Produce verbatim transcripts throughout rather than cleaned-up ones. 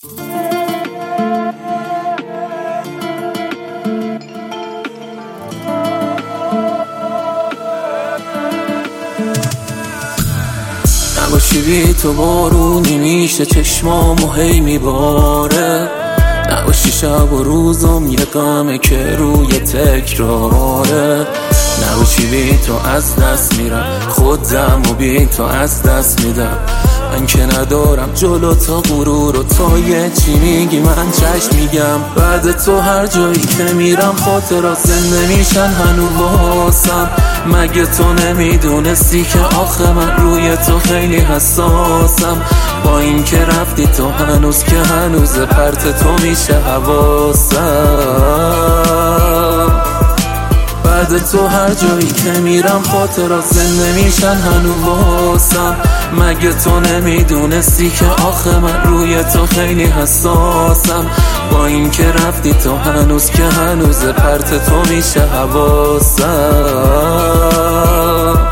نباشی بی تو بارونی میشه چشمامو هی میباره، نباشی شب و روزم یه غمه که روی تکراره، نباشی بی تو از دست میرم خودم و بی تو از دست میدم. من که ندارم جلو تا غرور و تو یه چی میگی من چشم میگم. بعد تو هر جایی که میرم خاطرات زنده میشن هنوز واسم. مگه تو نمیدونستی که آخه من روی تو خیلی حساسم؟ با این که رفتی تو هنوز که هنوز پرت تو میشه حواسم. بعد تو هر جایی که میرم خاطرات زنده میشن هنوز واسم. مگه تو نمیدونستی که آخه من روی تو خیلی حساسم؟ با این که رفتی تو هنوز که هنوز پرت تو میشه حواسم.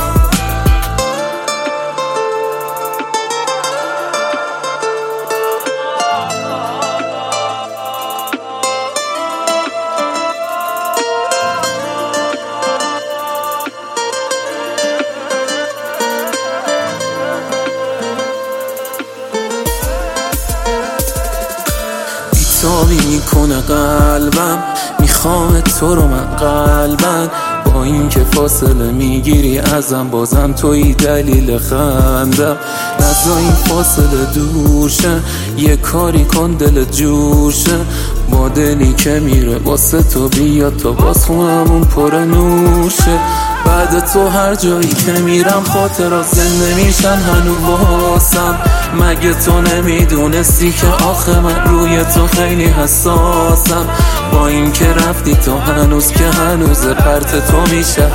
بیتابی میکنه قلبم، میخوام تو رو من قلبم. با این که فاصله میگیری ازم بازم توی دلیل خندم. نذار این فاصله دور شه، یه کاری کن دل جور شه. با دلی که میره واسه تو بیاد تا باز خونمون پر نوشه. بعد تو هر جایی که میرم خاطرات زنده میشن هنوز واسم. مگه تو نمیدونستی که آخه من روی تو خیلی حساسم؟ با این که رفتی تو هنوز که هنوز پرت تو میشه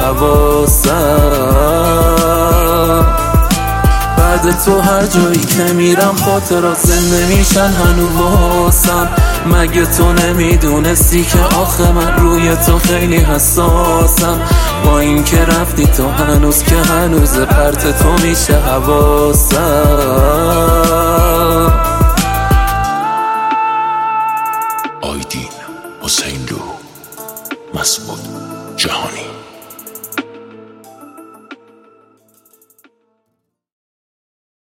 حواسم. بعد تو هر جایی که میرم خاطرات زنده میشن هنوز واسم. مگه تو نمیدونستی که آخه من روی تو خیلی حساسم؟ با این که رفتی تو هنوز که هنوز پرت تو میشه حواسم. آیدین حسین لو، مسعود جهانی.